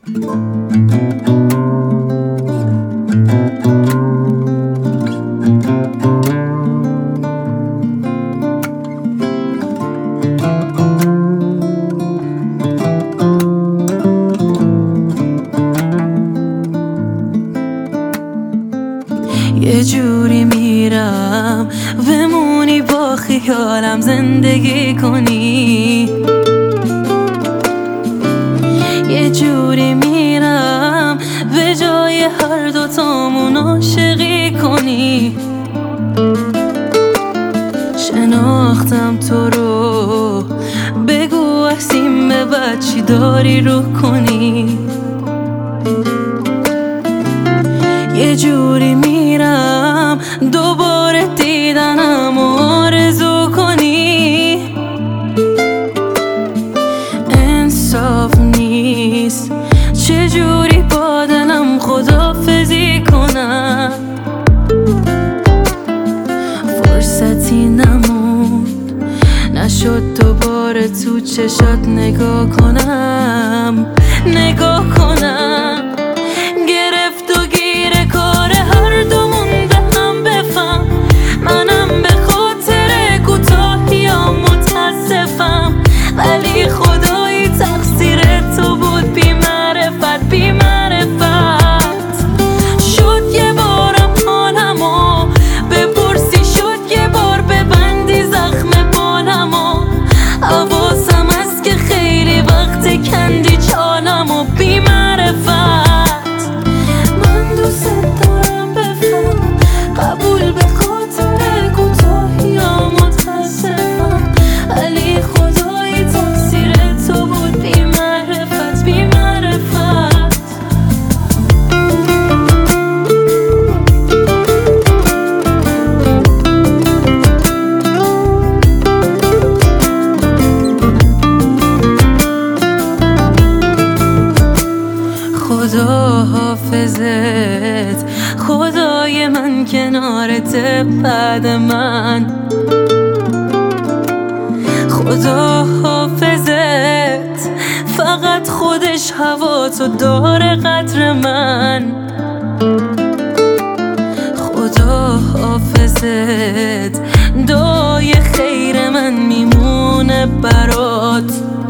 یه جوری میرم بمونی با خیالم زندگی کنی، یه جوری میرم به جای هر دوتامون عاشقی کنی. شناختم تو رو، بگو از این به بعد چی داری رو کنی. یه جوری میرم دوباره دیدنم آرزو کنی. انصاف نیست چجوری با دلم خداحافظی کنم. فرصتی نموند نشد دوباره تو چشات نگاه کنم. گرفت و گیر کار هر دومون به هم بفهم. منم به خاطر کوتاهیام متاسفم، ولی خدایی تقصیر تو بود. بی معرفت شد یه بارم حالمو بپرسی، شد یه بار ببندی زخم بالمو. حواسم هست که خیلی وقت کندی چالمو. بی معرفت من دوست دارم بفهم، قبول به خاطر کوتاهیام متاسفم، ولی خدایی تقصیر تو بود. بی معرفت خدا حافظت، خدای من کنارت بعد من. خدا حافظت، فقط خودش هوا تو داره قدر من. خدا حافظت، دعای خیر من میمونه برات.